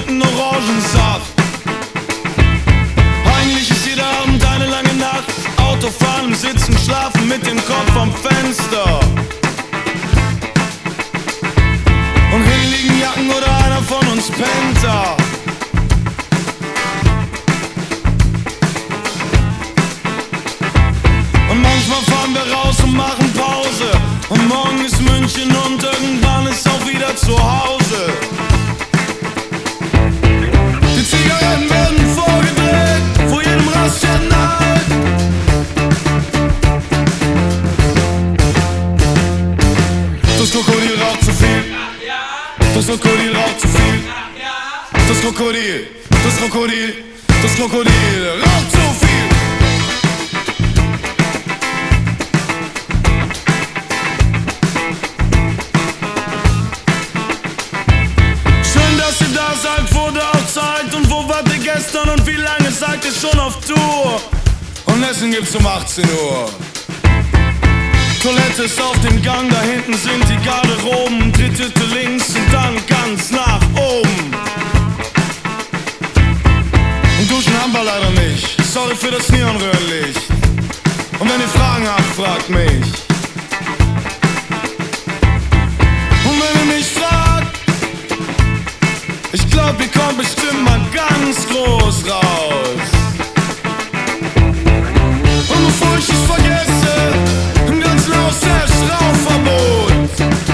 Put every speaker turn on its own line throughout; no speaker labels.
trinken Orangensaft. Eigentlich ist jeder Abend eine lange Nacht. Autofahren, sitzen, schlafen mit dem Kopf am Fenster. Und hinliegen Jacken oder einer von uns pennt da. Und manchmal fahren wir raus und machen Pause. Und morgen ist München und irgendwann ist auch wieder zu Hause. Die Zigaretten werden vorgedreht, vor jedem Raststätten halt. Das Krokodil raucht zu viel. Das Krokodil raucht zu viel. Das Krokodil, das Krokodil, das Krokodil raucht zu viel. Schön, dass ihr da seid, wurde auch Zeit. Und wo wart ihr gestern und wie lange seid ihr schon auf Tour? Und Essen gibt's um 18 Uhr. Toilette ist auf dem Gang, da hinten sind die Garderoben. Dritte links und dann ganz nach oben. Und duschen haben wir leider nicht. Sorry für das Neonröhrenlicht. Und wenn ihr Fragen habt, fragt mich. Und wenn ihr mich fragt, ich glaub, ihr kommt bestimmt mal ganz groß raus. Und bevor ich es vergesse, im ganzen Haus herrscht Rauchverbot.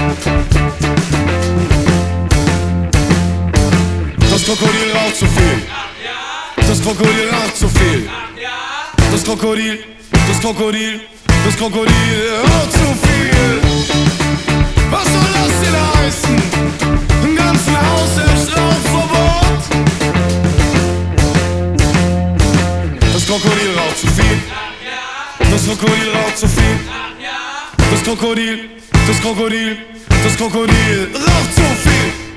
Das Krokodil raucht zu viel. Das Krokodil raucht zu viel. Das Krokodil, das Krokodil, das Krokodil raucht zu viel. Was soll das denn heißen? Im ganzen Haus herrscht Rauchverbot. Das Krokodil raucht zu viel. Das Krokodil raucht zu viel. Das Krokodil, das Krokodil, das Krokodil raucht zu viel.